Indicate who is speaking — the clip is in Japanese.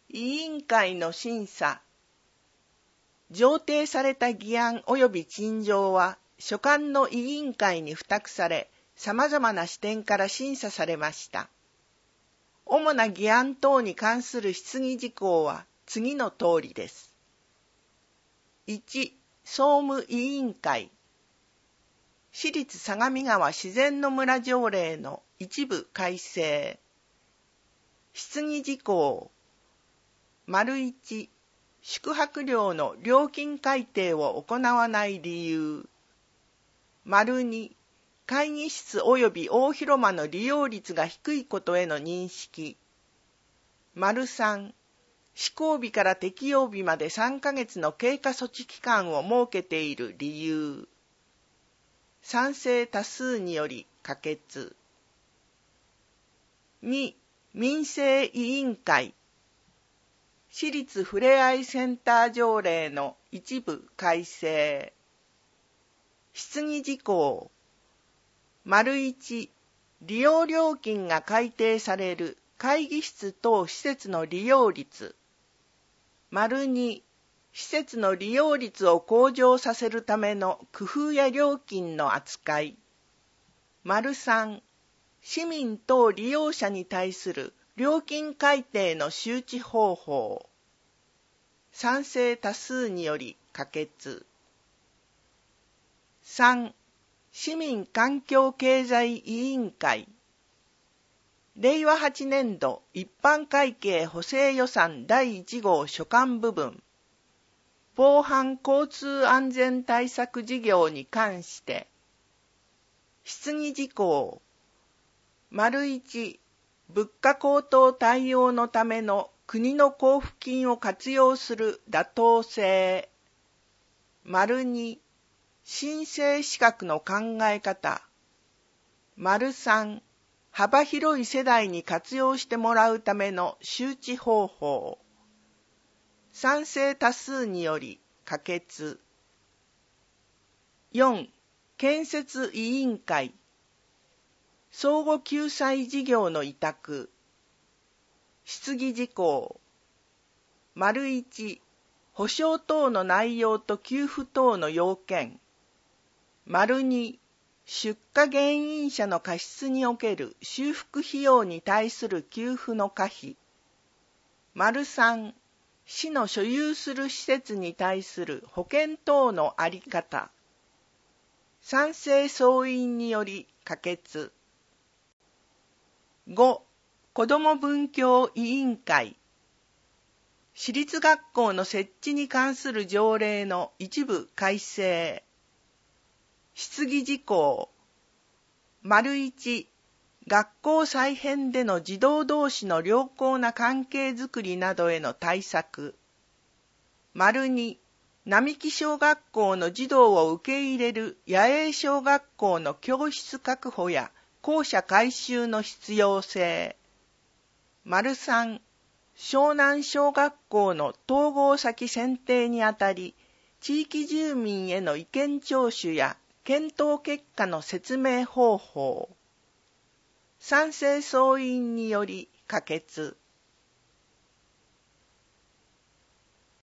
Speaker 1: 委員会の審査。上呈された議案及び陳情は、所管の委員会に付託され、様々な視点から審査されました。主な議案等に関する質疑事項は次の通りです。1、総務委員会。市立相模川自然の村条例の一部改正。質疑事項。1、宿泊料の料金改定を行わない理由。2、会議室及び大広間の利用率が低いことへの認識。3、施行日から適用日まで3ヶ月の経過措置期間を設けている理由。賛成多数により可決。2、民生委員会。市立ふれあいセンター条例の一部改正。質疑事項。1、利用料金が改定される会議室等施設の利用率。2、施設の利用率を向上させるための工夫や料金の扱い。3、市民等利用者に対する料金改定の周知方法。賛成多数により可決。3、市民環境経済委員会。令和8年度一般会計補正予算第1号所管部分。防犯交通安全対策事業に関して。質疑事項。1、物価高騰対応のための国の交付金を活用する妥当性。2、申請資格の考え方。3、幅広い世代に活用してもらうための周知方法。賛成多数により可決。4、建設委員会。相互救済事業の委託。質疑事項。1、保証等の内容と給付等の要件。2、出火原因者の過失における修復費用に対する給付の可否。3、市の所有する施設に対する保険等の在り方。賛成総員により可決。5、子ども文教委員会。私立学校の設置に関する条例の一部改正。質疑事項。1、学校再編での児童同士の良好な関係づくりなどへの対策。2、並木小学校の児童を受け入れる野営小学校の教室確保や校舎改修の必要性。3、湘南小学校の統合先選定にあたり、地域住民への意見聴取や検討結果の説明方法。賛成総員により可決。